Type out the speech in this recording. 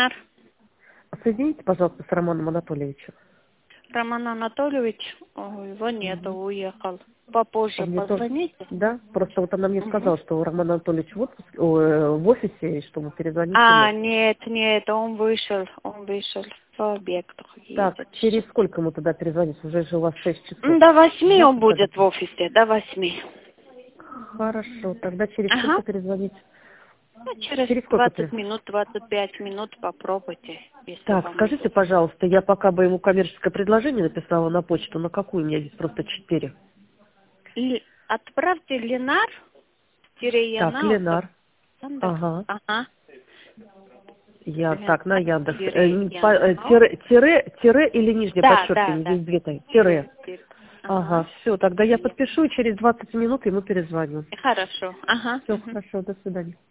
Соедините, пожалуйста, с Романом Анатольевичем. Роман Анатольевич, его нету, уехал. Попозже позвоните. Да, просто вот она мне сказала, что Роман Анатольевич в отпуске, в офисе, и что мы перезвонить ему. Нет, он вышел в объектах. Так, через сколько ему тогда перезвонить? Уже же у вас 6 часов. До 8 он будет в офисе, до 8. Хорошо, тогда через сколько перезвонить? Через сколько 20 минут, 25 минут попробуйте. Так, скажите, пожалуйста, я пока бы ему коммерческое предложение написала на почту, на какую? У меня здесь просто 4. Отправьте Ленар, Так, Ленар. Ага. Я так, на Яндекс. Тире или нижнее подчеркивание? Здесь две тире. Ага, все, тогда я подпишу, и через 20 минут ему перезвоню. Хорошо. Все, хорошо, до свидания.